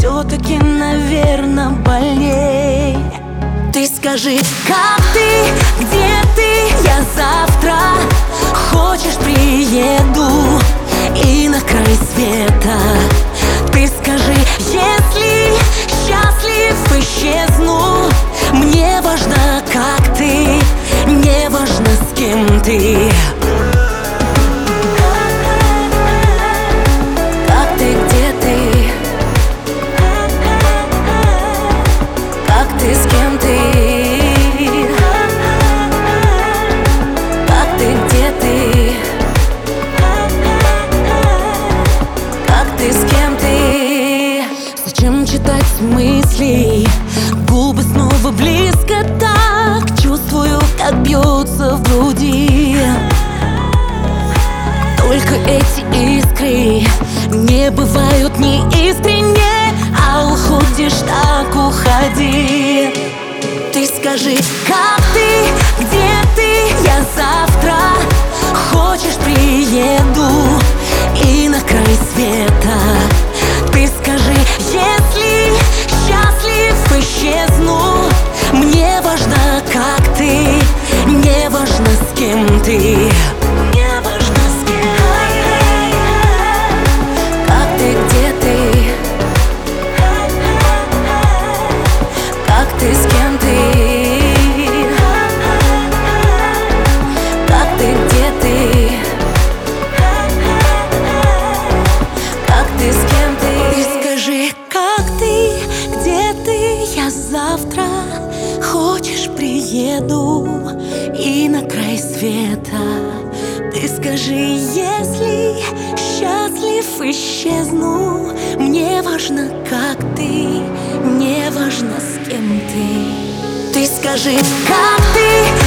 все-таки, наверное, больней. Ты скажи, как ты, где ты? Я завтра, хочешь, приеду и на край света. Ты скажи, если счастлив, исчезну. Мне важно, как ты, не важно, с кем ты. Как ты, где ты? Как ты, с кем ты? Как ты, где ты? Как ты, с кем ты? Зачем читать мысли? Губы снова близко так. Чувствую, как бьется в груди. Только эти искры не бывают неискренне. А уходишь, так уходи. Ты скажи, как ты, где ты? Я завтра, хочешь, приеду и на край света. Ты скажи, если счастлив, исчезну. Мне важно, как ты, не важно, с кем ты. Не важно, с кем. Как ты, где ты? Как ты, с кем ты? Как ты, где ты? Как ты, с кем ты? Ты скажи, как ты, где ты? Я завтра, хочешь, приеду и на край света. Ты скажи, если счастлив, исчезну. Мне важно, как ты, не важно, с кем ты. Ты скажи, как ты,